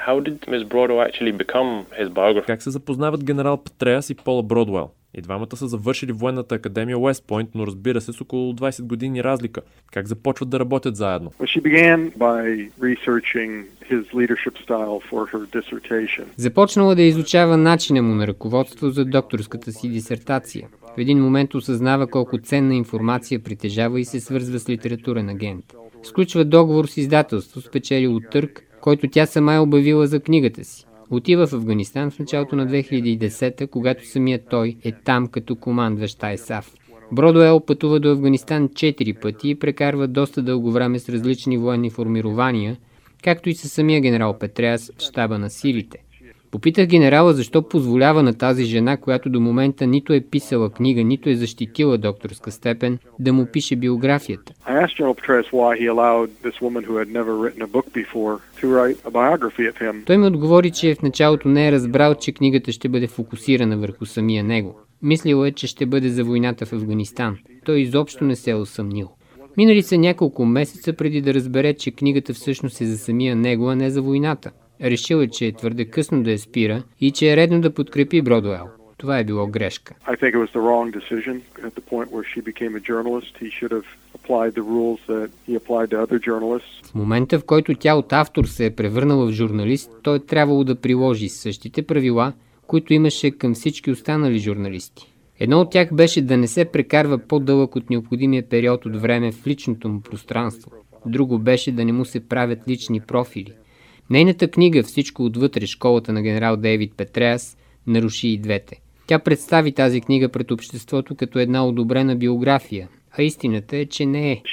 How did Miss Broadwell actually become his biographer? Как се запознават генерал Петреас и Пола Бродуел? И двамата са завършили военната академия Уест Пойнт, но разбира се с около 20 години разлика. Как започват да работят заедно? Започнала да изучава начина му на ръководство за докторската си дисертация. В един момент осъзнава колко ценна информация притежава и се свързва с литературен агент. Сключва договор с издателство, спечелило търг, който тя сама е обявила за книгата си. Отива в Афганистан в началото на 2010, когато самият той е там като командващ ISAF. Бродуел пътува до Афганистан 4 пъти и прекарва доста дълго време с различни военни формирования, както и със самия генерал Петреас в щаба на силите. Попитах генерала защо позволява на тази жена, която до момента нито е писала книга, нито е защитила докторска степен, да му пише биографията. Той ми отговори, че в началото не е разбрал, че книгата ще бъде фокусирана върху самия него. Мислил е, че ще бъде за войната в Афганистан. Той изобщо не се е усъмнил. Минали са няколко месеца преди да разбере, че книгата всъщност е за самия него, а не за войната. Решил е, че е твърде късно да я спира и че е редно да подкрепи Бродуел. Това е било грешка. В момента, в който тя от автор се е превърнала в журналист, той е трябвало да приложи същите правила, които имаше към всички останали журналисти. Едно от тях беше да не се прекарва по-дълъг от необходимия период от време в личното му пространство. Друго беше да не му се правят лични профили. Нейната книга "Всичко отвътре, школата на генерал Дейвид Петреас" наруши и двете. Тя представи тази книга пред обществото като една одобрена биография, а истината е, че не е.